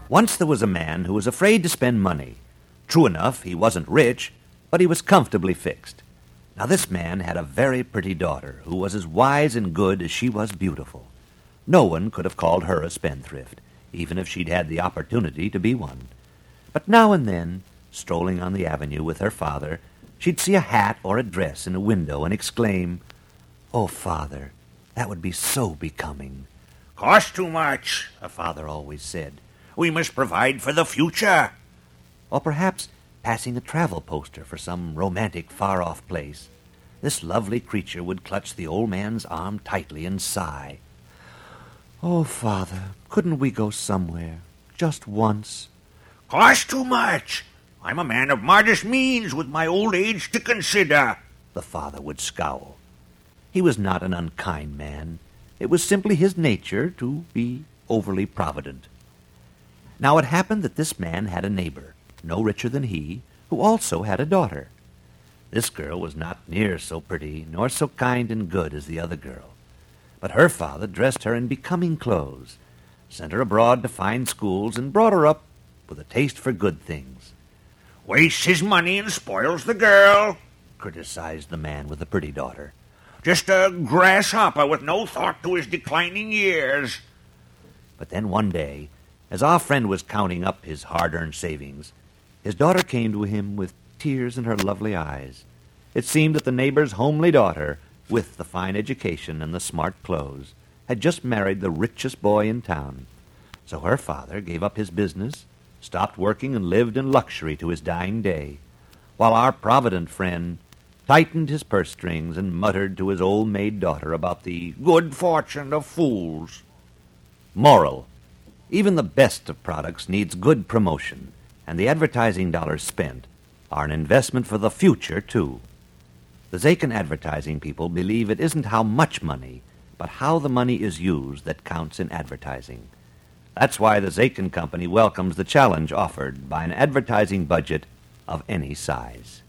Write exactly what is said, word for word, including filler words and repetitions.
Once there was a man who was afraid to spend money. True enough, he wasn't rich, but he was comfortably fixed. Now this man had a very pretty daughter who was as wise and good as she was beautiful. No one could have called her a spendthrift, even if she'd had the opportunity to be one. But now and then, strolling on the avenue with her father, she'd see a hat or a dress in a window and exclaim, "Oh, Father, that would be so becoming." "Cost too much," her father always said. "We must provide for the future." Or perhaps passing a travel poster for some romantic far-off place. This lovely creature would clutch the old man's arm tightly and sigh. "Oh, Father, couldn't we go somewhere, just once?" "Cost too much. I'm a man of modest means with my old age to consider," the father would scowl. He was not an unkind man. It was simply his nature to be overly provident. Now it happened that this man had a neighbor, no richer than he, who also had a daughter. This girl was not near so pretty nor so kind and good as the other girl, but her father dressed her in becoming clothes, sent her abroad to fine schools, and brought her up with a taste for good things. "Wastes his money and spoils the girl," criticized the man with the pretty daughter. "Just a grasshopper with no thought to his declining years." But then one day, as our friend was counting up his hard-earned savings, his daughter came to him with tears in her lovely eyes. It seemed that the neighbor's homely daughter, with the fine education and the smart clothes, had just married the richest boy in town. So her father gave up his business, stopped working, and lived in luxury to his dying day, while our provident friend tightened his purse strings and muttered to his old-maid daughter about the good fortune of fools. Moral: even the best of products needs good promotion, and the advertising dollars spent are an investment for the future, too. The Zachin advertising people believe it isn't how much money, but how the money is used that counts in advertising. That's why the Zachin Company welcomes the challenge offered by an advertising budget of any size.